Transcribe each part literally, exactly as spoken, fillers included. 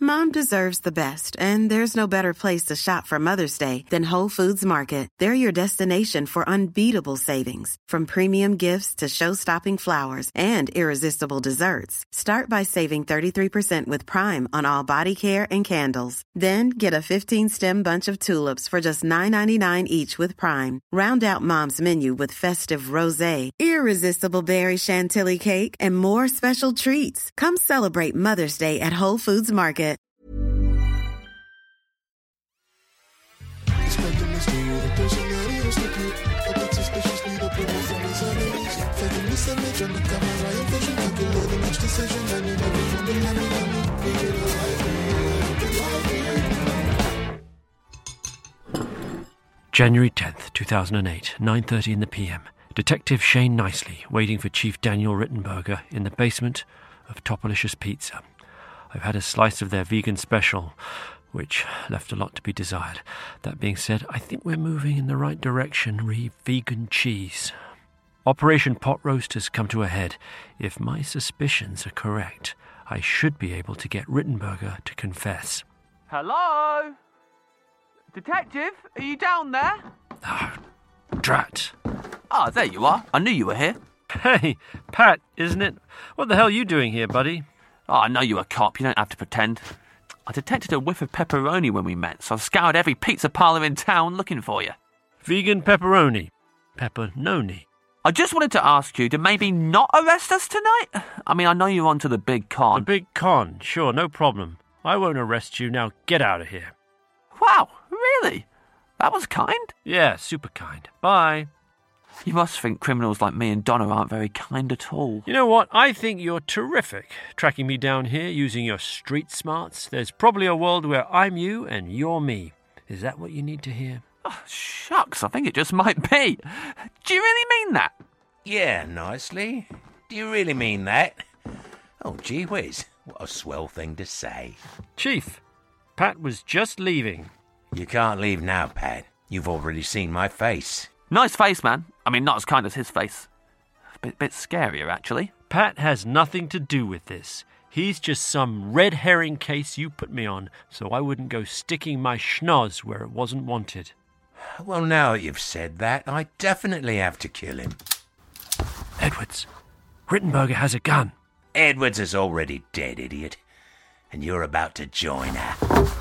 Mom deserves the best, and there's no better place to shop for Mother's Day than Whole Foods Market. They're your destination for unbeatable savings, from premium gifts to show-stopping flowers and irresistible desserts. Start by saving thirty-three percent with Prime on all body care and candles. Then get a fifteen-stem bunch of tulips for just nine ninety-nine each with Prime. Round out Mom's menu with festive rosé, irresistible berry chantilly cake, and more special treats. Come celebrate Mother's Day at Whole Foods Market. January tenth, two thousand eight, nine thirty in the p m. Detective Shane Nicely waiting for Chief Daniel Rittenberger in the basement of Topalicious Pizza. I've had a slice of their vegan special, which left a lot to be desired. That being said, I think we're moving in the right direction re vegan cheese. Operation Pot Roast has come to a head. If my suspicions are correct, I should be able to get Rittenberger to confess. Hello? Detective, are you down there? Ah, drat. Ah, there you are. I knew you were here. Hey, Pat, isn't it? What the hell are you doing here, buddy? Oh, I know you're a cop. You don't have to pretend. I detected a whiff of pepperoni when we met, so I've scoured every pizza parlour in town looking for you. Vegan pepperoni. Pepper-noni. I just wanted to ask you to maybe not arrest us tonight. I mean, I know you're on to the big con. The big con, sure, no problem. I won't arrest you. Now get out of here. Wow, really? That was kind. Yeah, super kind. Bye. You must think criminals like me and Donna aren't very kind at all. You know what? I think you're terrific, tracking me down here using your street smarts. There's probably a world where I'm you and you're me. Is that what you need to hear? Oh, shucks, I think it just might be. Do you really mean that? Yeah, nicely. Do you really mean that? Oh, gee whiz, what a swell thing to say. Chief, Pat was just leaving. You can't leave now, Pat. You've already seen my face. Nice face, man. I mean, not as kind as his face. A bit, bit scarier, actually. Pat has nothing to do with this. He's just some red herring case you put me on, so I wouldn't go sticking my schnoz where it wasn't wanted. Well, now that you've said that, I definitely have to kill him. Edwards, Rittenberger has a gun. Edwards is already dead, idiot. And you're about to join her.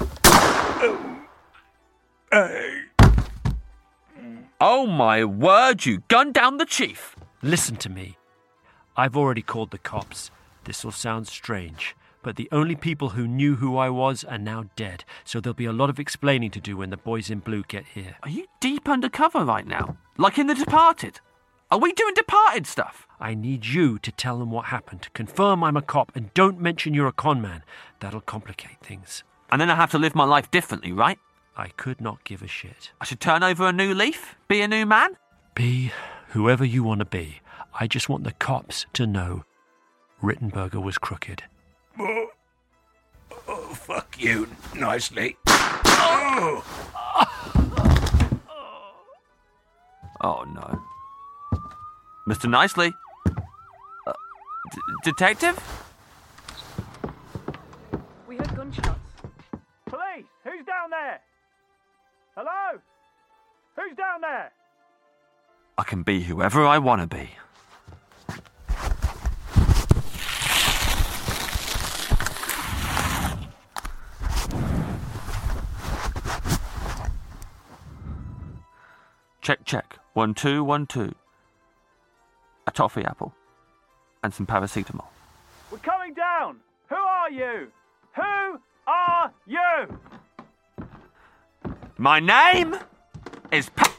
Oh, my word, you gunned down the chief. Listen to me. I've already called the cops. This'll sound strange, but the only people who knew who I was are now dead, so there'll be a lot of explaining to do when the boys in blue get here. Are you deep undercover right now? Like in The Departed? Are we doing Departed stuff? I need you to tell them what happened, confirm I'm a cop, and don't mention you're a con man. That'll complicate things. And then I have to live my life differently, right? I could not give a shit. I should turn over a new leaf? Be a new man? Be whoever you want to be. I just want the cops to know Rittenberger was crooked. Oh, oh fuck you, nicely. Oh, oh no. Mister Nicely? Uh, d- detective? We heard gunshots. Police! Who's down there? Hello? Who's down there? I can be whoever I want to be. Check, check. One, two, one, two. A toffee apple. And some paracetamol. We're coming down! Who are you? Who are you? My name is Pa-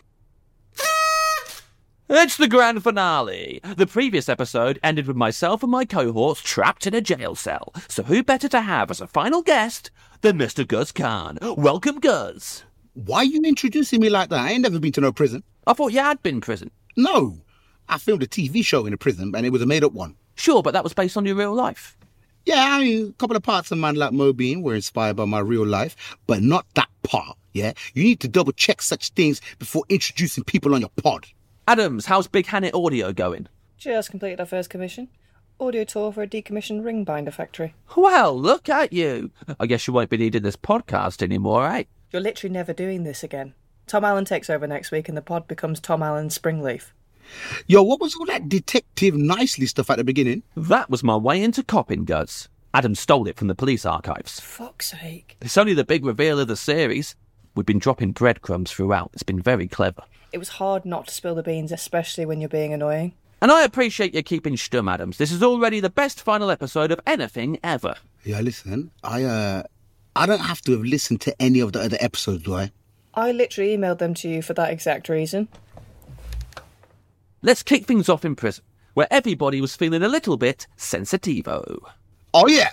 It's the grand finale. The previous episode ended with myself and my cohorts trapped in a jail cell. So who better to have as a final guest than Mister Gus Khan? Welcome, Gus. Why are you introducing me like that? I ain't never been to no prison. I thought you had been in prison. No. I filmed a T V show in a prison, and it was a made-up one. Sure, but that was based on your real life. Yeah, I mean, a couple of parts of Man Like Mobeen were inspired by my real life, but not that part, yeah? You need to double-check such things before introducing people on your pod. Adams, how's Big Hannet Audio going? Just completed our first commission. Audio tour for a decommissioned ring binder factory. Well, look at you. I guess you won't be needing this podcast anymore, eh? You're literally never doing this again. Tom Allen takes over next week and the pod becomes Tom Allen Springleaf. Yo, what was all that Detective Nicely stuff at the beginning? That was my way into copping, Gus. Adam stole it from the police archives. Fuck's sake. It's only the big reveal of the series. We've been dropping breadcrumbs throughout. It's been very clever. It was hard not to spill the beans, especially when you're being annoying. And I appreciate you keeping stum, Adams. This is already the best final episode of anything ever. Yeah, listen, I, uh, I don't have to have listened to any of the other episodes, do I? I literally emailed them to you for that exact reason. Let's kick things off in prison, where everybody was feeling a little bit sensitivo. Oh, yeah.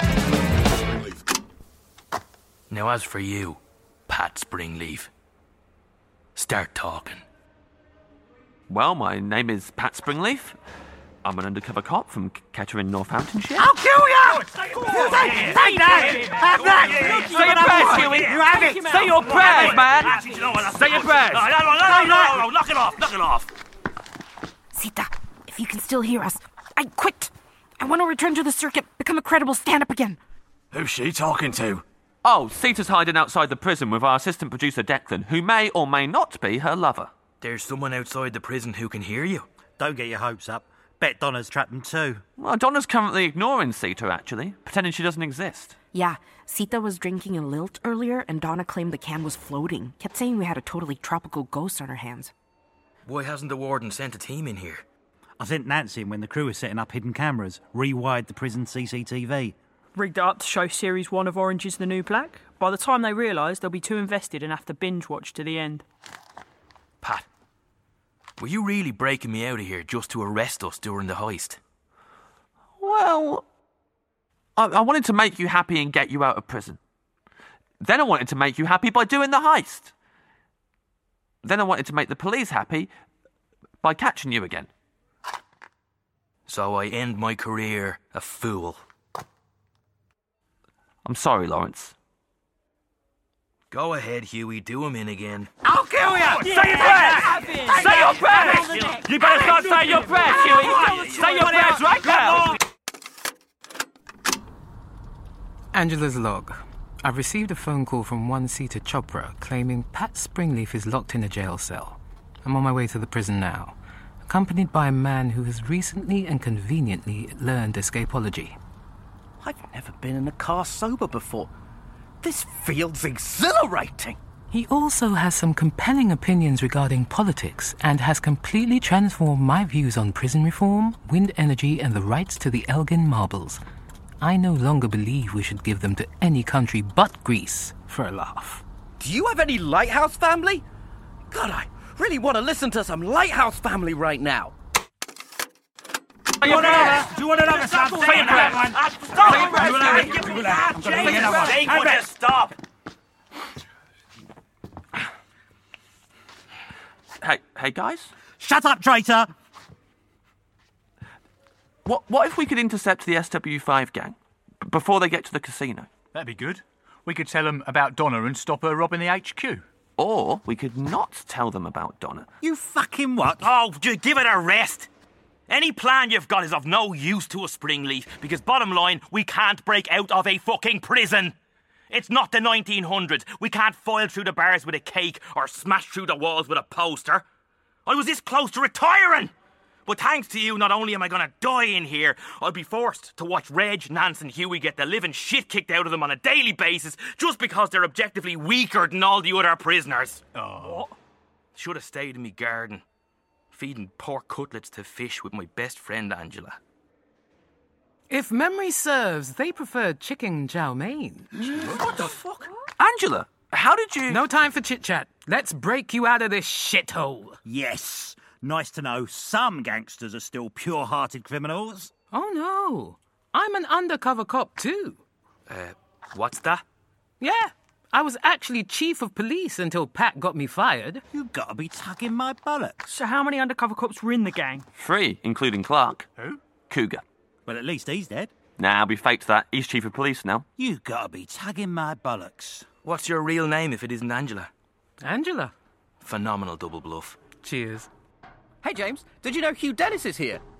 Now, as for you, Pat Springleaf, start talking. Well, my name is Pat Springleaf. I'm an undercover cop from Kettering, Northamptonshire. I'll kill you! Say, say that! Have that! Say your prayers, Huey! You have it! Say your prayers, man! Actually, you know what? Say your prayers! No, no, no, no, no, no, knock it off, knock it off! Sita, if you can still hear us, I quit. I want to return to the circuit, become a credible stand-up again. Who's she talking to? Oh, Sita's hiding outside the prison with our assistant producer Declan, who may or may not be her lover. There's someone outside the prison who can hear you. Don't get your hopes up. Bet Donna's trapped them too. Well, Donna's currently ignoring Sita, actually, pretending she doesn't exist. Yeah, Sita was drinking a lilt earlier, and Donna claimed the can was floating. Kept saying we had a totally tropical ghost on our hands. Why hasn't the warden sent a team in here? I sent Nancy in when the crew was setting up hidden cameras, rewired the prison C C T V. Rigged it up to show Series one of Orange is the New Black. By the time they realise, they'll be too invested and have to binge-watch to the end. Pat, were you really breaking me out of here just to arrest us during the heist? Well, I, I wanted to make you happy and get you out of prison. Then I wanted to make you happy by doing the heist. Then I wanted to make the police happy by catching you again. So I end my career a fool. I'm sorry, Lawrence. Go ahead, Huey, do him in again. I'll kill you! Say your prayers! Say your prayers! You better start saying your prayers, Huey! Say your prayers right now! Angela's log. I've received a phone call from one Sita Chopra claiming Pat Springleaf is locked in a jail cell. I'm on my way to the prison now, accompanied by a man who has recently and conveniently learned escapology. I've never been in a car sober before. This feels exhilarating. He also has some compelling opinions regarding politics and has completely transformed my views on prison reform, wind energy, and the rights to the Elgin marbles. I no longer believe we should give them to any country but Greece for a laugh. Do you have any Lighthouse family? God, I really want to listen to some Lighthouse family right now. Do you want another? Do you want another? Stop! Say your prayers! Stop! Say your prayers! Say your prayers! They would just stop! Hey, hey guys? Shut up, traitor! What What if we could intercept the S W five gang b- before they get to the casino? That'd be good. We could tell them about Donna and stop her robbing the H Q. Or we could not tell them about Donna. You fucking what? Oh, just give it a rest. Any plan you've got is of no use to us, Springleaf, because bottom line, we can't break out of a fucking prison. It's not the nineteen hundreds. We can't file through the bars with a cake or smash through the walls with a poster. I was this close to retiring. But thanks to you, not only am I going to die in here, I'll be forced to watch Reg, Nance and Huey get the living shit kicked out of them on a daily basis just because they're objectively weaker than all the other prisoners. Oh. Should have stayed in me garden, feeding pork cutlets to fish with my best friend Angela. If memory serves, they preferred chicken chow mein. What the fuck? Angela, how did you... No time for chit-chat. Let's break you out of this shithole. Yes. Nice to know some gangsters are still pure-hearted criminals. Oh, no. I'm an undercover cop, too. Uh, what's that? Yeah. I was actually chief of police until Pat got me fired. You gotta be tugging my bollocks. So how many undercover cops were in the gang? Three, including Clark. Who? Cougar. Well, at least he's dead. Nah, we faked that. He's chief of police now. You gotta be tugging my bollocks. What's your real name if it isn't Angela? Angela. Phenomenal double bluff. Cheers. Hey, James, did you know Hugh Dennis is here?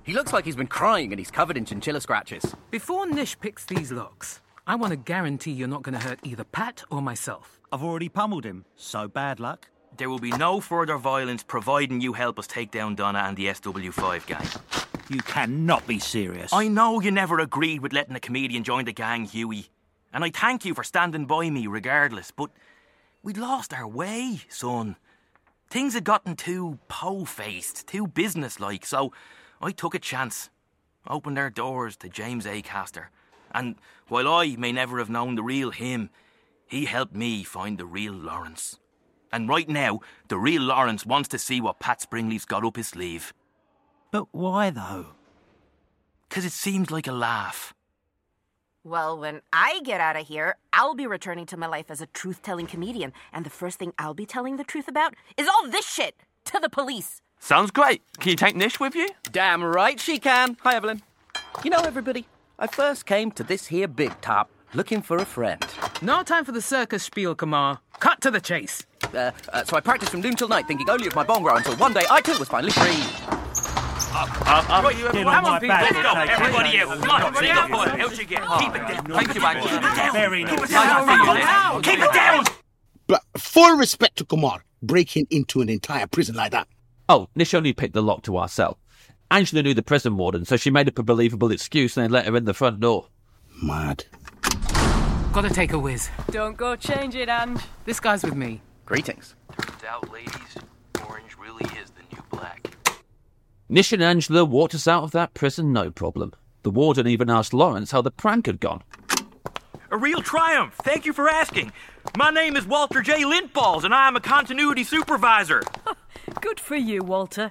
He looks like he's been crying and he's covered in chinchilla scratches. Before Nish picks these locks, I want to guarantee you're not going to hurt either Pat or myself. I've already pummeled him, so bad luck. There will be no further violence providing you help us take down Donna and the S W five gang. You cannot be serious. I know you never agreed with letting a comedian join the gang, Huey. And I thank you for standing by me regardless, but we'd lost our way, son. Things had gotten too po-faced, too business-like, so I took a chance. Opened our doors to James Acaster. And while I may never have known the real him, he helped me find the real Lawrence. And right now, the real Lawrence wants to see what Pat Springleaf's got up his sleeve. But why, though? 'Cause it seems like a laugh. Well, when I get out of here, I'll be returning to my life as a truth-telling comedian, and the first thing I'll be telling the truth about is all this shit to the police. Sounds great. Can you take Nish with you? Damn right she can. Hi, Evelyn. You know, everybody, I first came to this here big top looking for a friend. No time for the circus spiel, Kamar. Cut to the chase. Uh, uh, so I practiced from noon till night, thinking only of my bongro, until one day I too was finally free. Up, up, up. Right, you everyone. Come on, people. Let's go. Everybody out. Come on, take it for it. Out you get. Keep it down. Thank you, man. Keep it down. Very nice. Keep it down. Keep it down. But full respect to Kumar, breaking into an entire prison like that. Oh, Nish only picked the lock to our cell. Angela knew the prison warden, so she made up a believable excuse and then let her in the front door. Mad. Gotta take a whiz. Don't go change it, Ange. This guy's with me. Greetings. Turns out, ladies, orange really is the new black. Nish and Angela walked us out of that prison no problem. The warden even asked Lawrence how the prank had gone. A real triumph. Thank you for asking. My name is Walter J. Lintballs, and I am a continuity supervisor. Good for you, Walter.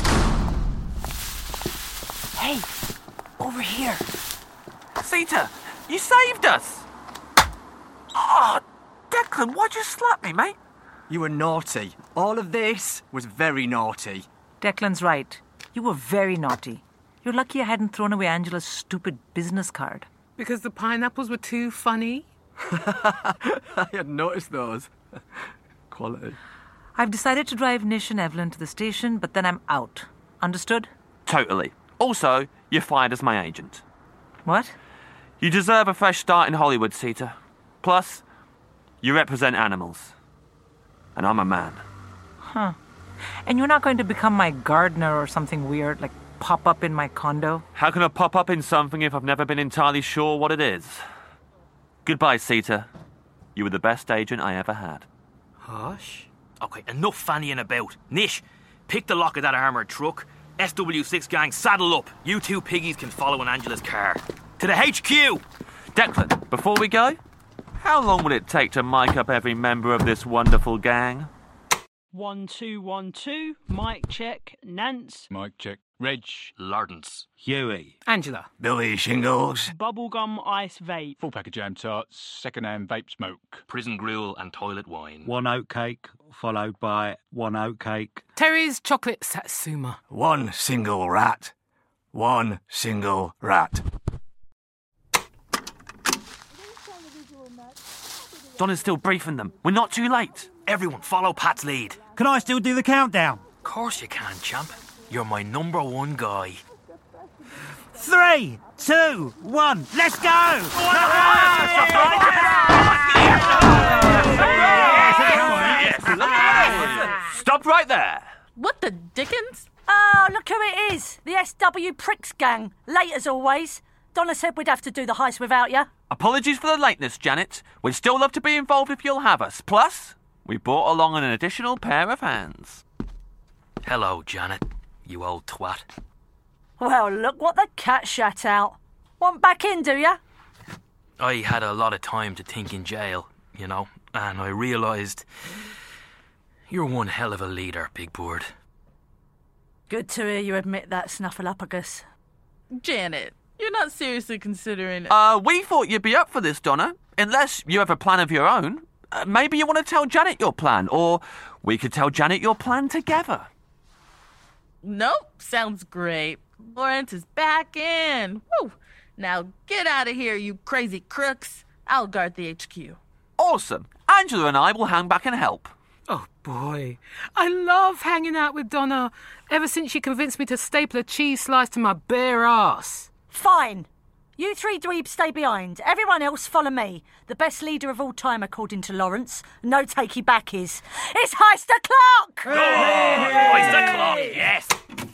Hey, over here. Sita, you saved us. Oh, Declan, why'd you slap me, mate? You were naughty. All of this was very naughty. Declan's right. You were very naughty. You're lucky I hadn't thrown away Angela's stupid business card. Because the pineapples were too funny? I had noticed those. Quality. I've decided to drive Nish and Evelyn to the station, but then I'm out. Understood? Totally. Also, you're fired as my agent. What? You deserve a fresh start in Hollywood, Sita. Plus, you represent animals. And I'm a man. Huh. And you're not going to become my gardener or something weird, like pop up in my condo? How can I pop up in something if I've never been entirely sure what it is? Goodbye, Sita. You were the best agent I ever had. Hush. Okay, enough fannying about. Nish, pick the lock of that armoured truck. S W six gang, saddle up. You two piggies can follow in Angela's car. To the H Q! Declan, before we go, how long will it take to mic up every member of this wonderful gang? One, two, one, two. Mic check. Nance. Mic check. Reg. Lawrence. Huey. Angela. Billy Shingles. Bubblegum ice vape. Full pack of jam tarts. Second-hand vape smoke. Prison gruel and toilet wine. One oatcake, followed by one oatcake. Terry's chocolate satsuma. One single rat. One single rat. Donna's still briefing them. We're not too late. Everyone, follow Pat's lead. Can I still do the countdown? Of course you can, champ. You're my number one guy. Three, two, one, let's go! Stop right there. What the dickens? Oh, look who it is. The S W Pricks gang. Late as always. Donna said we'd have to do the heist without you. Apologies for the lateness, Janet. We'd still love to be involved if you'll have us. Plus, we brought along an additional pair of hands. Hello, Janet, you old twat. Well, look what the cat shat out. Want back in, do ya? I had a lot of time to think in jail, you know, and I realised you're one hell of a leader, Big Bird. Good to hear you admit that, Snuffleupagus. Janet, you're not seriously considering... Uh, we thought you'd be up for this, Donna. Unless you have a plan of your own. Uh, maybe you want to tell Janet your plan, or we could tell Janet your plan together. Nope, sounds great. Lawrence is back in. Woo! Now get out of here, you crazy crooks. I'll guard the H Q. Awesome. Angela and I will hang back and help. Oh, boy. I love hanging out with Donna, ever since she convinced me to staple a cheese slice to my bare ass. Fine. You three dweebs stay behind. Everyone else follow me. The best leader of all time, according to Lawrence. No takey back is. It's Heist o'clock! Oh, Heist o'clock, yes!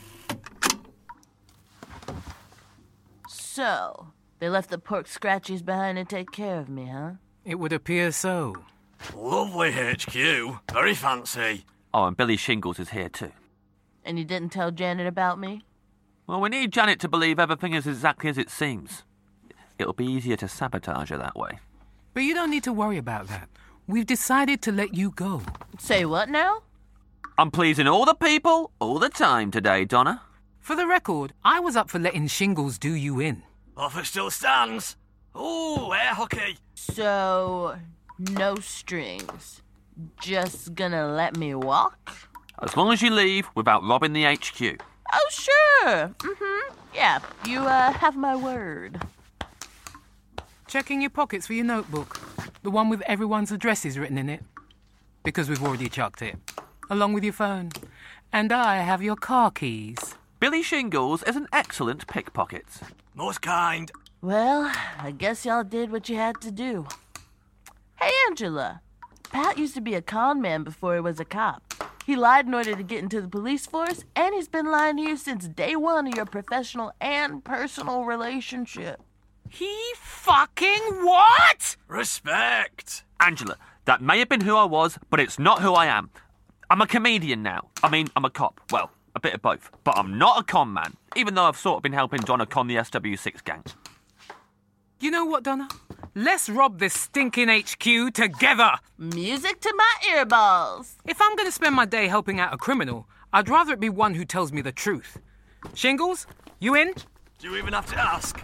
So, they left the pork scratchies behind to take care of me, huh? It would appear so. Lovely H Q. Very fancy. Oh, and Billy Shingles is here too. And you didn't tell Janet about me? Well, we need Janet to believe everything is exactly as it seems. It'll be easier to sabotage her that way. But you don't need to worry about that. We've decided to let you go. Say what now? I'm pleasing all the people, all the time today, Donna. For the record, I was up for letting Shingles do you in. Offer still stands. Ooh, air hockey. So, no strings. Just gonna let me walk? As long as you leave without robbing the H Q. Oh, sure. Mm-hmm. Yeah, you uh, have my word. Checking your pockets for your notebook. The one with everyone's addresses written in it. Because we've already chucked it. Along with your phone. And I have your car keys. Billy Shingles is an excellent pickpocket. Most kind. Well, I guess y'all did what you had to do. Hey, Angela. Pat used to be a con man before he was a cop. He lied in order to get into the police force, and he's been lying to you since day one of your professional and personal relationship. He fucking what? Respect. Angela, that may have been who I was, but it's not who I am. I'm a comedian now. I mean, I'm a cop. Well, a bit of both. But I'm not a con man, even though I've sort of been helping Donna con the S W six gang. You know what, Donna? Let's rob this stinking H Q together. Music to my earballs. If I'm going to spend my day helping out a criminal, I'd rather it be one who tells me the truth. Shingles, you in? Do you even have to ask?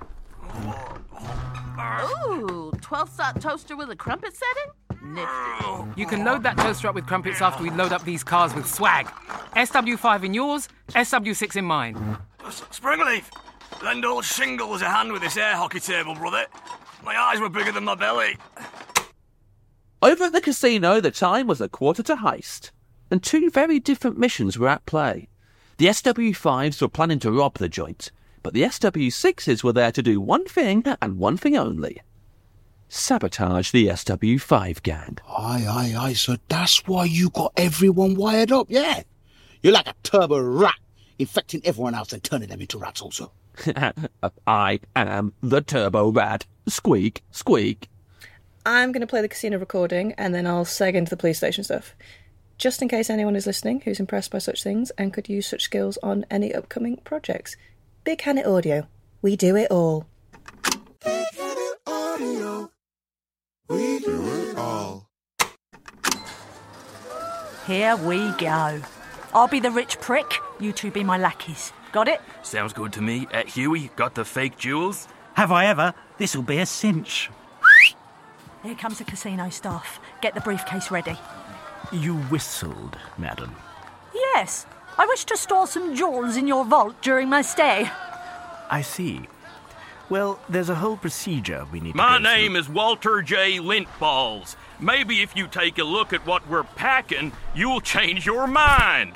Ooh, twelve-shot toaster with a crumpet setting? Nifty. You can load that toaster up with crumpets after we load up these cars with swag. S W five in yours, S W six in mine. Springleaf, lend old Shingles a hand with this air hockey table, brother. My eyes were bigger than my belly. Over at the casino, the time was a quarter to heist, and two very different missions were at play. The S W fives were planning to rob the joint, but the S W sixes were there to do one thing and one thing only. Sabotage the S W five gang. Aye, aye, aye, so that's why you got everyone wired up, yeah? You're like a turbo rat, infecting everyone else and turning them into rats also. I am the Turbo Rat. Squeak, squeak. I'm going to play the casino recording and then I'll seg into the police station stuff. Just in case anyone is listening who's impressed by such things and could use such skills on any upcoming projects. Big Hannet Audio. We do it all. Big Hannet Audio. We do it all. Here we go. I'll be the rich prick, you two be my lackeys. Got it? Sounds good to me. Uh, Huey, got the fake jewels? Have I ever? This'll be a cinch. Here comes the casino staff. Get the briefcase ready. You whistled, madam. Yes. I wish to store some jewels in your vault during my stay. I see. Well, there's a whole procedure we need My to go name through. is Walter J. Lintballs. Maybe if you take a look at what we're packing, you'll change your mind.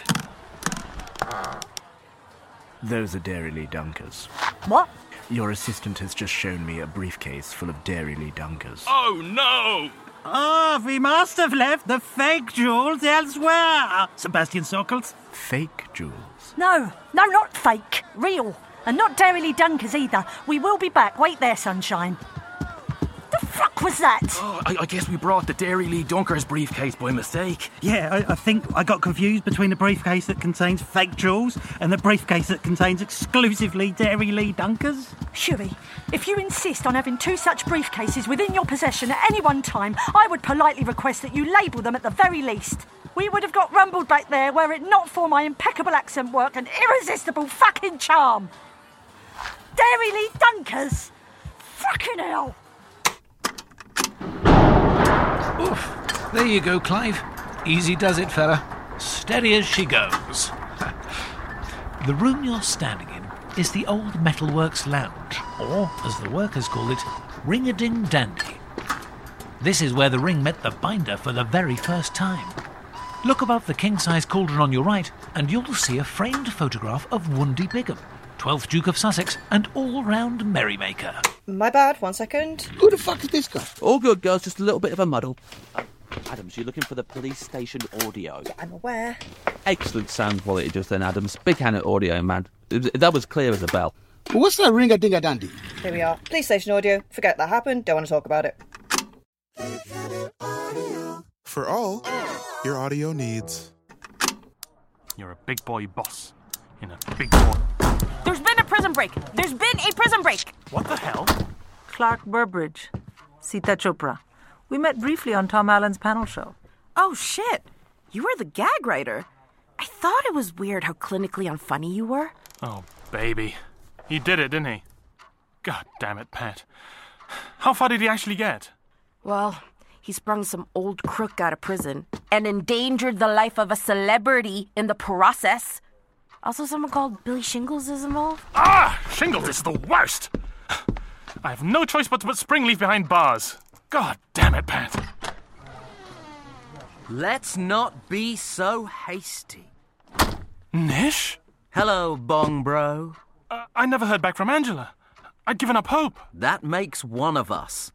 Those are Dairy Lee Dunkers. What? Your assistant has just shown me a briefcase full of Dairy Lee Dunkers. Oh, no! Oh, we must have left the fake jewels elsewhere. Sebastian Sockles? Fake jewels? No, no, not fake. Real. And not Dairy Lee Dunkers either. We will be back. Wait there, sunshine. The fuck was that? Oh, I, I guess we brought the Dairy Lee Dunkers briefcase by mistake. Yeah, I, I think I got confused between the briefcase that contains fake jewels and the briefcase that contains exclusively Dairy Lee Dunkers. Huey, if you insist on having two such briefcases within your possession at any one time, I would politely request that you label them at the very least. We would have got rumbled back there were it not for my impeccable accent work and irresistible fucking charm. Dairy Lee Dunkers? Fucking hell! Oof. There you go, Clive. Easy does it, fella. Steady as she goes. The room you're standing in is the old Metalworks Lounge, or, as the workers call it, Ring-a-Ding Dandy. This is where the ring met the binder for the very first time. Look above the king-size cauldron on your right, and you'll see a framed photograph of Wundy Bigham, twelfth Duke of Sussex and all-round merrymaker. My bad, one second. Who the fuck is this guy? All good, girls, just a little bit of a muddle. Uh, Adams, you're looking for the police station audio. Yeah, I'm aware. Excellent sound quality just then, Adams. Big hand at audio, man. That was clear as a bell. What's that ring-a-ding-a-dandy? Here we are. Police station audio. Forget that happened. Don't want to talk about it. For all your audio needs. You're a big boy boss in a big boy. There's been a prison break. There's been a prison break. What the hell? Clark Burbridge, Sita Chopra. We met briefly on Tom Allen's panel show. Oh, shit. You were the gag writer. I thought it was weird how clinically unfunny you were. Oh, baby. He did it, didn't he? God damn it, Pat. How far did he actually get? Well, he sprung some old crook out of prison and endangered the life of a celebrity in the process. Also, someone called Billy Shingles is involved. Ah! Shingles is the worst! I have no choice but to put Springleaf behind bars. God damn it, Pat. Let's not be so hasty. Nish? Hello, Bong Bro. Uh, I never heard back from Angela. I'd given up hope. That makes one of us.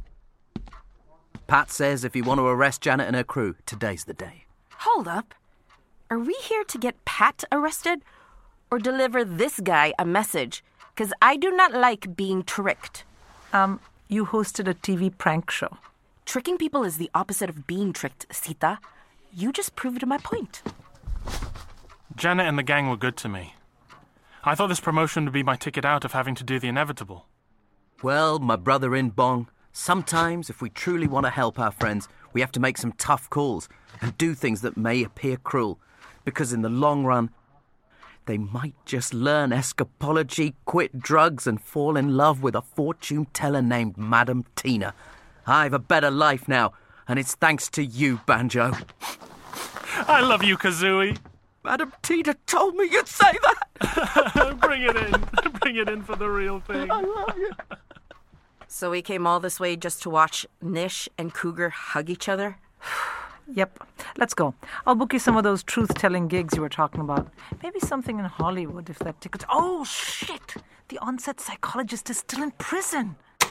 Pat says if you want to arrest Janet and her crew, today's the day. Hold up. Are we here to get Pat arrested? Or deliver this guy a message? Because I do not like being tricked. Um, you hosted a T V prank show. Tricking people is the opposite of being tricked, Sita. You just proved my point. Janet and the gang were good to me. I thought this promotion would be my ticket out of having to do the inevitable. Well, my brother in Bong, sometimes if we truly want to help our friends, we have to make some tough calls and do things that may appear cruel. Because in the long run, they might just learn escapology, quit drugs, and fall in love with a fortune teller named Madam Tina. I've a better life now, and it's thanks to you, Banjo. I love you, Kazooie. Madam Tina told me you'd say that. Bring it in. Bring it in for the real thing. I love you. So we came all this way just to watch Nish and Cougar hug each other? Yep. Let's go. I'll book you some of those truth-telling gigs you were talking about. Maybe something in Hollywood if that ticket... Oh, shit! The on-set psychologist is still in prison.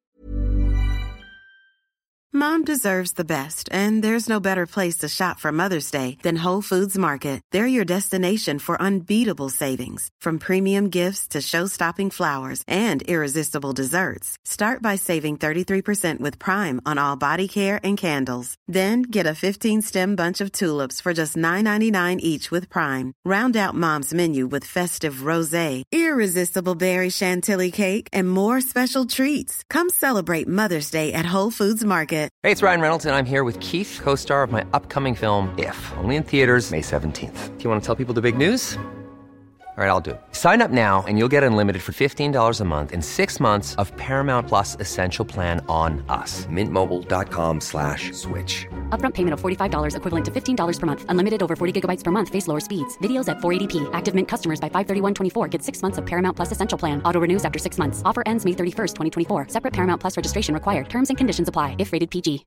Mom deserves the best, and there's no better place to shop for Mother's Day than Whole Foods Market. They're your destination for unbeatable savings, from premium gifts to show-stopping flowers and irresistible desserts. Start by saving thirty-three percent with Prime on all body care and candles. Then get a fifteen-stem bunch of tulips for just nine ninety-nine each with Prime. Round out Mom's menu with festive rosé, irresistible berry chantilly cake, and more special treats. Come celebrate Mother's Day at Whole Foods Market. Hey, it's Ryan Reynolds, and I'm here with Keith, co-star of my upcoming film, If, only in theaters May seventeenth. Do you want to tell people the big news? All right, I'll do it. Sign up now and you'll get unlimited for fifteen dollars a month and six months of Paramount Plus Essential Plan on us. Mint Mobile dot com slash switch. Upfront payment of forty-five dollars equivalent to fifteen dollars per month. Unlimited over forty gigabytes per month. Face lower speeds. Videos at four eighty p. Active Mint customers by five thirty-one twenty-four get six months of Paramount Plus Essential Plan. Auto renews after six months. Offer ends May thirty-first, twenty twenty-four. Separate Paramount Plus registration required. Terms and conditions apply if rated P G.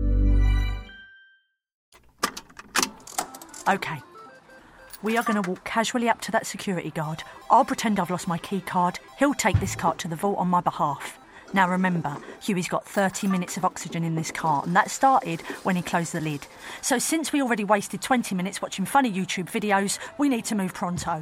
Okay. We are going to walk casually up to that security guard. I'll pretend I've lost my key card. He'll take this cart to the vault on my behalf. Now remember, Huey's got thirty minutes of oxygen in this cart, and that started when he closed the lid. So since we already wasted twenty minutes watching funny YouTube videos, we need to move pronto.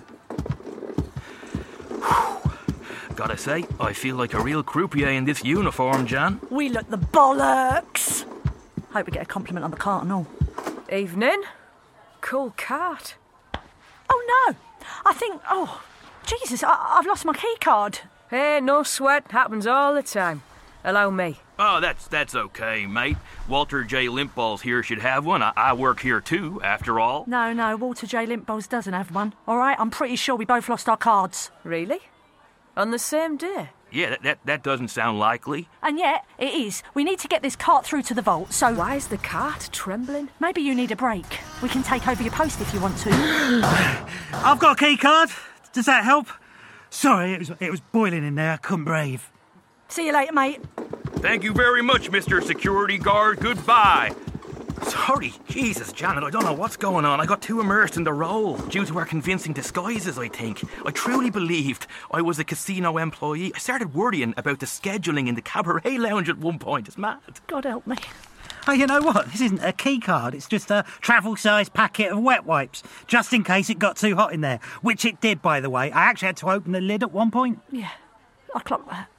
Gotta say, I feel like a real croupier in this uniform, Jan. We look the bollocks! Hope we get a compliment on the cart and all. Evening. Cool cart. Oh no! I think... Oh, Jesus, I, I've lost my key card. Hey, no sweat. Happens all the time. Allow me. Oh, that's that's okay, mate. Walter J. Limpballs here should have one. I, I work here too, after all. No, no, Walter J. Limpballs doesn't have one. All right, I'm pretty sure we both lost our cards. Really? On the same day? Yeah, that, that, that doesn't sound likely. And yet, it is. We need to get this cart through to the vault, so... Why is the cart trembling? Maybe you need a break. We can take over your post if you want to. I've got a key card. Does that help? Sorry, it was, it was boiling in there. I couldn't breathe. See you later, mate. Thank you very much, Mister Security Guard. Goodbye. Sorry, Jesus, Janet, I don't know what's going on. I got too immersed in the role due to our convincing disguises, I think. I truly believed I was a casino employee. I started worrying about the scheduling in the cabaret lounge at one point. It's mad. God help me. Oh, you know what? This isn't a key card. It's just a travel-sized packet of wet wipes, just in case it got too hot in there. Which it did, by the way. I actually had to open the lid at one point. Yeah, I clocked that.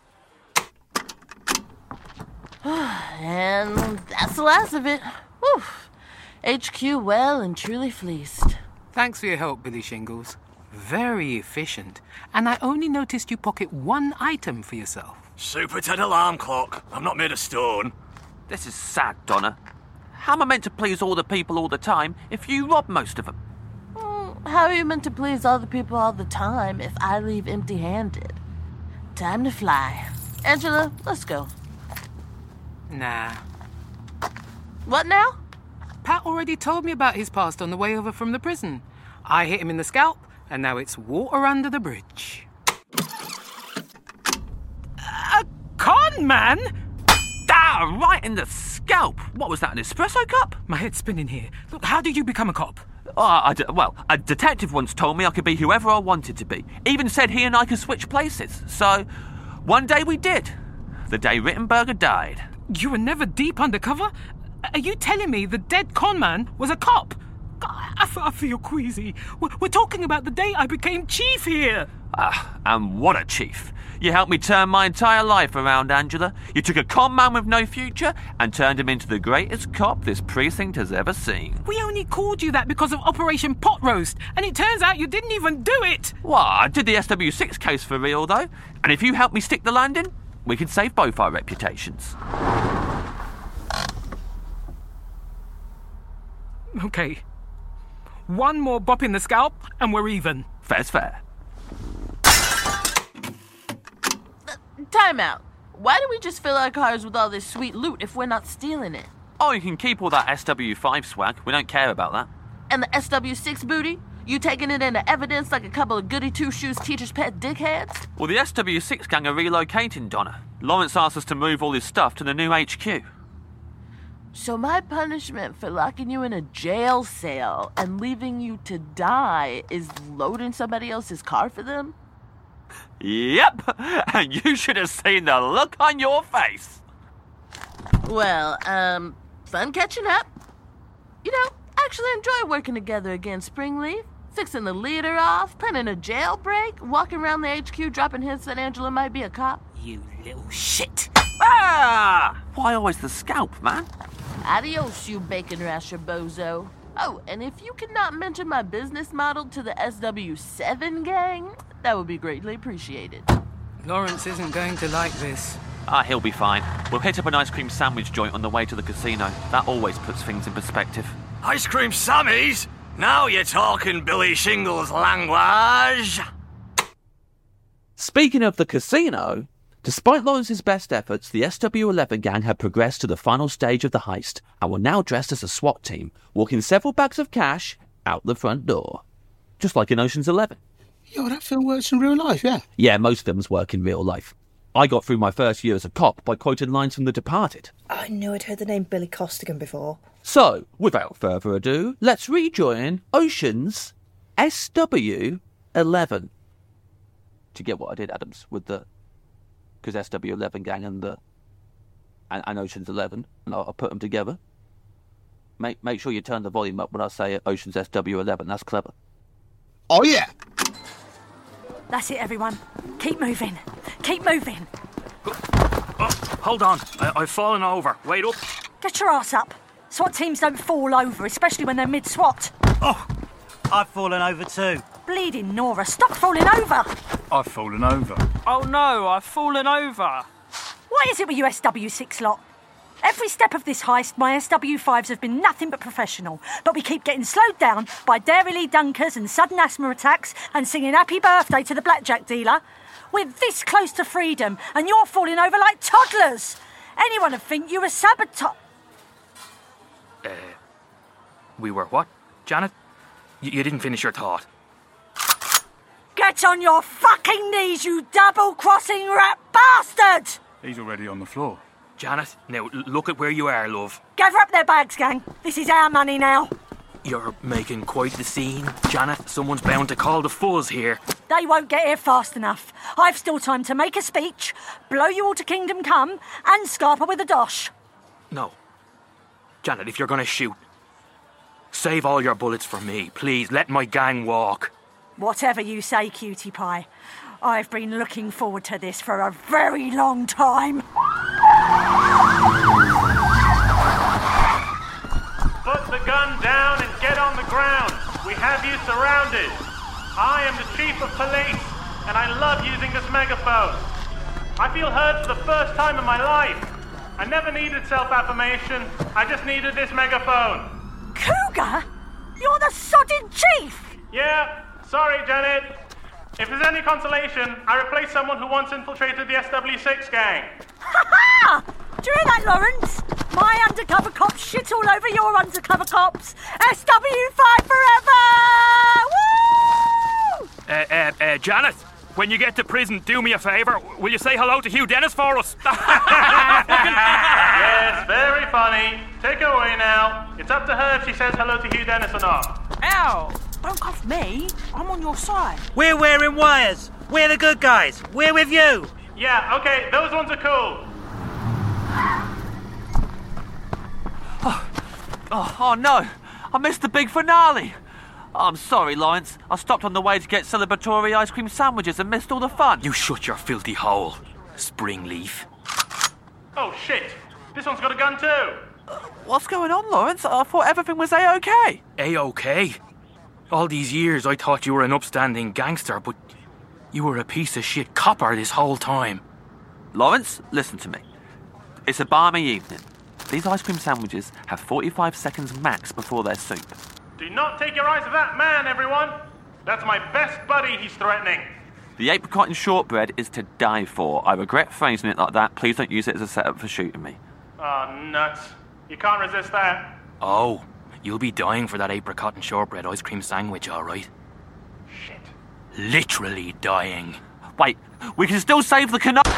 And that's the last of it. Whew. H Q well and truly fleeced. Thanks for your help, Billy Shingles. Very efficient. And I only noticed you pocket one item for yourself. Super Ted alarm clock. I'm not made of stone. This is sad, Donna. How am I meant to please all the people all the time if you rob most of them? Mm, how are you meant to please all the people all the time if I leave empty-handed? Time to fly. Angela, let's go. Nah. What now? Pat already told me about his past on the way over from the prison. I hit him in the scalp, and now it's water under the bridge. A con man? Ah, right in the scalp. What was that, an espresso cup? My head's spinning here. Look, how did you become a cop? Oh, I d- well, a detective once told me I could be whoever I wanted to be. Even said he and I could switch places. So, one day we did. The day Rittenberger died. You were never deep undercover? Are you telling me the dead con man was a cop? I, I, I feel queasy. We're, we're talking about the day I became chief here. Ah, and what a chief. You helped me turn my entire life around, Angela. You took a con man with no future and turned him into the greatest cop this precinct has ever seen. We only called you that because of Operation Pot Roast, and it turns out you didn't even do it. Well, I did the S W six case for real, though. And if you help me stick the landing, we can save both our reputations. Okay. One more bop in the scalp, and we're even. Fair's fair. Time out. Why do we just fill our cars with all this sweet loot if we're not stealing it? Oh, you can keep all that S W five swag. We don't care about that. And the S W six booty? You taking it into evidence like a couple of goody two-shoes teacher's pet dickheads? Well, the S W six gang are relocating, Donna. Lawrence asked us to move all his stuff to the new H Q. So my punishment for locking you in a jail cell and leaving you to die is loading somebody else's car for them? Yep, and you should have seen the look on your face. Well, um, fun catching up. You know, actually enjoy working together again, Springleaf. Fixing the leader off, planning a jailbreak, walking around the H Q dropping hints that Angela might be a cop. You little shit. Ah! Why always the scalp, man? Adios, you bacon rasher bozo. Oh, and if you could not mention my business model to the S W seven gang, that would be greatly appreciated. Lawrence isn't going to like this. Ah, he'll be fine. We'll hit up an ice cream sandwich joint on the way to the casino. That always puts things in perspective. Ice cream Sammies? Now you're talking Billy Shingles language. Speaking of the casino, despite Lawrence's best efforts, the S W eleven gang had progressed to the final stage of the heist and were now dressed as a SWAT team, walking several bags of cash out the front door. Just like in Ocean's Eleven. Yo, that film works in real life, yeah? Yeah, most films work in real life. I got through my first year as a cop by quoting lines from The Departed. I knew I'd heard the name Billy Costigan before. So, without further ado, let's rejoin Ocean's S W eleven. Do you get what I did, Adams, with the... Because S W eleven gang and the... And, and Ocean's eleven, and I'll, I'll put them together. Make, make sure you turn the volume up when I say Ocean's S W eleven, that's clever. Oh, yeah! That's it, everyone. Keep moving. Keep moving. Oh, hold on. I, I've fallen over. Wait up. Get your ass up. SWAT teams don't fall over, especially when they're mid-SWAT. Oh, I've fallen over too. Bleeding Nora, stop falling over. I've fallen over. Oh no, I've fallen over. What is it with you S W six lot? Every step of this heist, my S W fives have been nothing but professional, but we keep getting slowed down by Dairy Dunkers and sudden asthma attacks and singing happy birthday to the blackjack dealer. We're this close to freedom, and you're falling over like toddlers. Anyone would think you were sabotage... Uh, we were what, Janet? Y- you didn't finish your thought. Get on your fucking knees, you double-crossing rat bastard! He's already on the floor. Janet, now look at where you are, love. Gather up their bags, gang. This is our money now. You're making quite the scene, Janet. Someone's bound to call the fuzz here. They won't get here fast enough. I've still time to make a speech, blow you all to Kingdom Come, and scarper with a dosh. No. Janet, if you're going to shoot, save all your bullets for me. Please, let my gang walk. Whatever you say, Cutie Pie. I've been looking forward to this for a very long time. Put the gun down and get on the ground. We have you surrounded. I am the Chief of Police, and I love using this megaphone. I feel heard for the first time in my life. I never needed self-affirmation. I just needed this megaphone. Cougar? You're the sodding chief! Yeah, sorry, Janet. If there's any consolation, I replaced someone who once infiltrated the S W six gang. Ha ha! Do you hear that, Lawrence? My undercover cops shit all over your undercover cops. S W five forever! Woo! Uh, uh, uh, Janet, when you get to prison, do me a favour. Will you say hello to Hugh Dennis for us? Yes, very funny. Take her away now. It's up to her if she says hello to Hugh Dennis or not. Ow! Don't cuff me. I'm on your side. We're wearing wires. We're the good guys. We're with you. Yeah, okay, those ones are cool. Oh, oh, oh no, I missed the big finale. Oh, I'm sorry, Lawrence. I stopped on the way to get celebratory ice cream sandwiches and missed all the fun. You shut your filthy hole, Springleaf. Oh shit, this one's got a gun too. Uh, what's going on, Lawrence? I thought everything was A-OK. A-OK? All these years I thought you were an upstanding gangster, but you were a piece of shit copper this whole time. Lawrence, listen to me. It's a balmy evening. These ice cream sandwiches have forty-five seconds max before their soup. Do not take your eyes off that man, everyone. That's my best buddy he's threatening. The apricot and shortbread is to die for. I regret phrasing it like that. Please don't use it as a setup for shooting me. Oh, nuts. You can't resist that. Oh, you'll be dying for that apricot and shortbread ice cream sandwich, all right? Shit. Literally dying. Wait, we can still save the cano...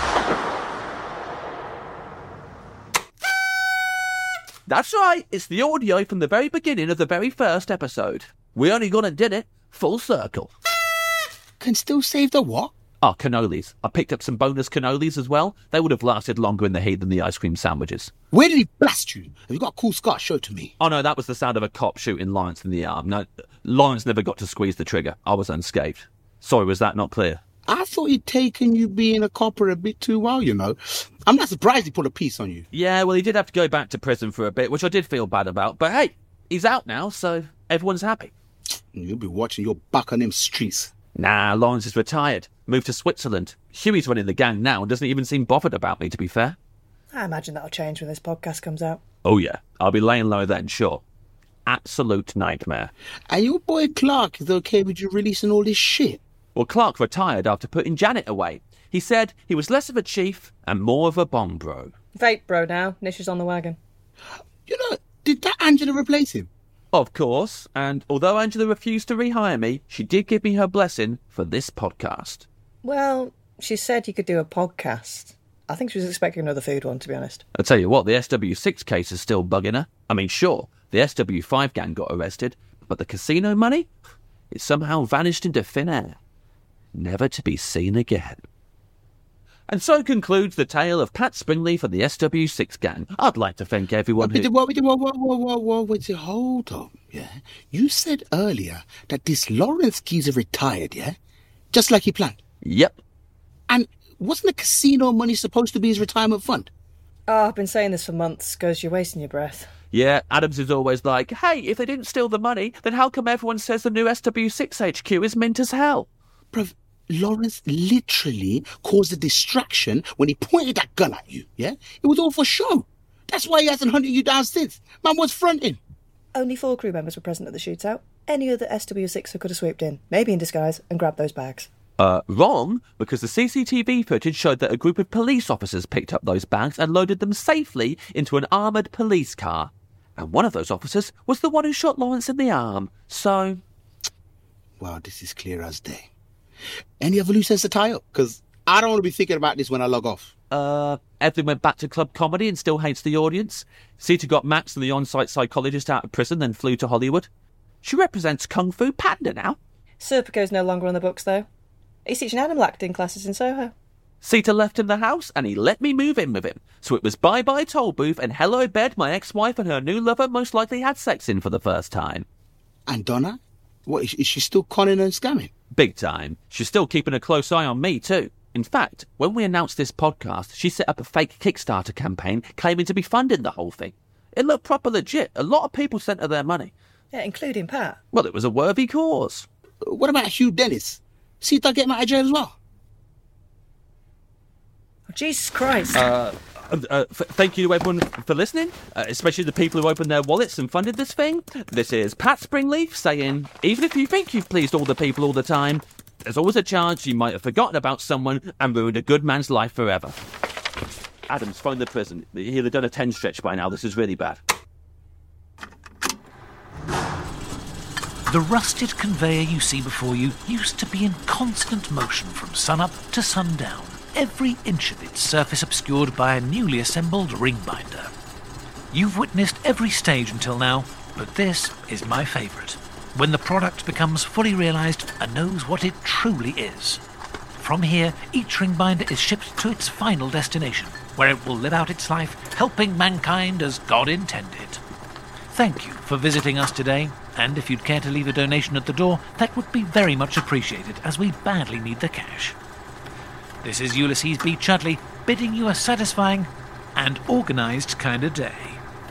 That's right, it's the audio from the very beginning of the very first episode. We only gone and did it full circle. Can still save the what? Oh, cannolis. I picked up some bonus cannolis as well. They would have lasted longer in the heat than the ice cream sandwiches. Where did he blast you? Have you got a cool scar? Show it to me. Oh no, that was the sound of a cop shooting Lawrence in the arm. No, Lawrence never got to squeeze the trigger. I was unscathed. Sorry, was that not clear? I thought he'd taken you being a copper a bit too well, you know. I'm not surprised he put a piece on you. Yeah, well, he did have to go back to prison for a bit, which I did feel bad about. But hey, he's out now, so everyone's happy. You'll be watching your back on them streets. Nah, Lawrence is retired. Moved to Switzerland. Huey's running the gang now and doesn't even seem bothered about me, to be fair. I imagine that'll change when this podcast comes out. Oh yeah, I'll be laying low then, sure. Absolute nightmare. And your boy Clark is okay with you releasing all this shit? Well, Clark retired after putting Janet away. He said he was less of a chief and more of a bong bro. Vape bro now. Nish is on the wagon. You know, did that Angela replace him? Of course, and although Angela refused to rehire me, she did give me her blessing for this podcast. Well, she said you could do a podcast. I think she was expecting another food one, to be honest. I'll tell you what, the S W six case is still bugging her. I mean, sure, the S W five gang got arrested, but the casino money? It somehow vanished into thin air, never to be seen again. And so concludes the tale of Pat Springleaf and the S W six gang. I'd like to thank everyone who... Whoa, whoa, whoa, whoa, whoa, whoa, wait, hold up, yeah? You said earlier that this Lawrence geezer retired, yeah? Just like he planned? Yep. And wasn't the casino money supposed to be his retirement fund? Oh, I've been saying this for months, because you're wasting your breath. Yeah, Adams is always like, hey, if they didn't steal the money, then how come everyone says the new S W six H Q is mint as hell? Bruv, Lawrence literally caused a distraction when he pointed that gun at you, yeah? It was all for show. That's why he hasn't hunted you down since. Man was fronting. Only four crew members were present at the shootout. Any other S W sixer could have swooped in, maybe in disguise, and grabbed those bags. Uh, wrong, because the C C T V footage showed that a group of police officers picked up those bags and loaded them safely into an armoured police car. And one of those officers was the one who shot Lawrence in the arm. So... Well, this is clear as day. Any other loose ends to tie up? Because I don't want to be thinking about this when I log off. Uh, Evelyn went back to club comedy and still hates the audience. Sita got Max and the on-site psychologist out of prison, then flew to Hollywood. She represents Kung Fu Panda now. Serpico's no longer on the books, though. He's teaching animal acting classes in Soho. Sita left him the house, and he let me move in with him. So it was bye-bye toll booth and hello bed my ex-wife and her new lover most likely had sex in for the first time. And Donna? What, is she still conning and scamming? Big time. She's still keeping a close eye on me, too. In fact, when we announced this podcast, she set up a fake Kickstarter campaign claiming to be funding the whole thing. It looked proper legit. A lot of people sent her their money. Yeah, including Pat. Well, it was a worthy cause. What about Hugh Dennis? Sita get him out of jail as well? Oh, Jesus Christ. Uh, uh, f- thank you to everyone for listening, uh, especially the people who opened their wallets and funded this thing. This is Pat Springleaf saying, even if you think you've pleased all the people all the time, there's always a chance you might have forgotten about someone and ruined a good man's life forever. Adams, phone the prison. He'll have done a ten stretch by now. This is really bad. The rusted conveyor you see before you used to be in constant motion from sunup to sundown, every inch of its surface obscured by a newly assembled ring binder. You've witnessed every stage until now, but this is my favourite, when the product becomes fully realised and knows what it truly is. From here, each ring binder is shipped to its final destination, where it will live out its life, helping mankind as God intended. Thank you for visiting us today, and if you'd care to leave a donation at the door, that would be very much appreciated, as we badly need the cash. This is Ulysses B. Chudley, bidding you a satisfying and organised kind of day.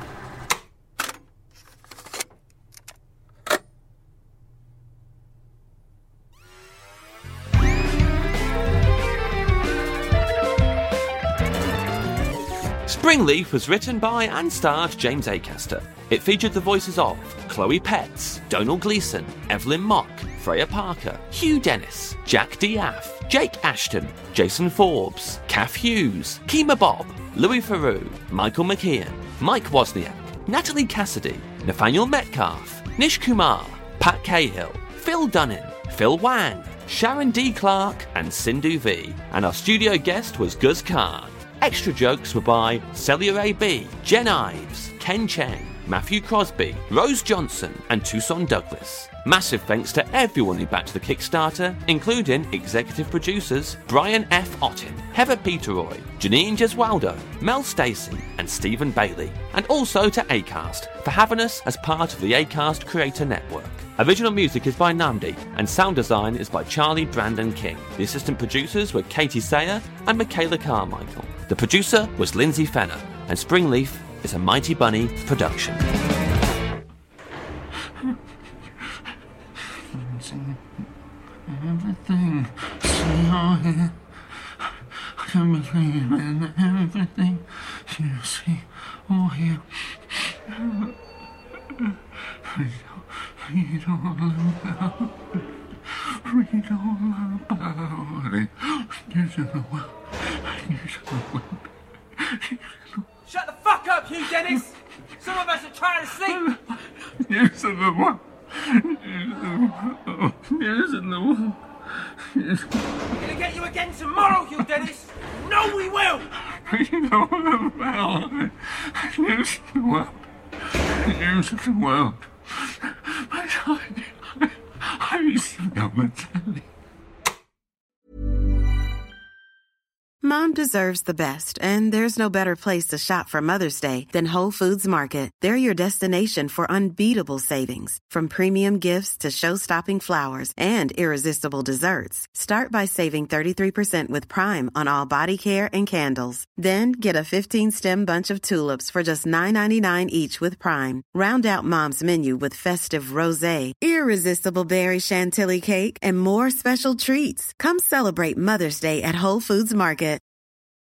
Springleaf was written by and starred James Acaster. It featured the voices of Chloe Petts, Donald Gleason, Evelyn Mock, Freya Parker, Hugh Dennis, Jack Diaff, Jake Ashton, Jason Forbes, Kath Hughes, Kemah Bob, Louis Theroux, Michael McKeon, Mike Wozniak, Natalie Cassidy, Nathaniel Metcalf, Nish Kumar, Pat Cahill, Phil Dunnan, Phil Wang, Sharon D. Clark, and Sindhu V. And our studio guest was Guz Khan. Extra jokes were by Celia A B, Jen Ives, Ken Cheng, Matthew Crosby, Rose Johnson, and Tucson Douglas. Massive thanks to everyone who backed the Kickstarter, including executive producers Brian F. Otten, Heather Peteroy, Janine Gesualdo, Mel Stacey, and Stephen Bailey, and also to Acast for having us as part of the Acast Creator Network. Original music is by Namdi, and sound design is by Charlie Brandon King. The assistant producers were Katie Sayer and Michaela Carmichael. The producer was Lindsay Fenner, and Springleaf is a Mighty Bunny production. Everything, see all here. I can believe in everything you see or hear. Read all about it. Read all about it. News in the world. News in the world. Shut the fuck up, Hugh Dennis! Some of us are trying to sleep! News in the world. News in the world. We're gonna get you again tomorrow, Hugh Dennis! No, we will! Read all about it. News in the world. News in the world. I, I, I used to be on the telly. Mom deserves the best, and there's no better place to shop for Mother's Day than Whole Foods Market. They're your destination for unbeatable savings, from premium gifts to show-stopping flowers and irresistible desserts. Start by saving thirty-three percent with Prime on all body care and candles. Then get a fifteen-stem bunch of tulips for just nine ninety-nine each with Prime. Round out Mom's menu with festive rosé, irresistible berry chantilly cake, and more special treats. Come celebrate Mother's Day at Whole Foods Market.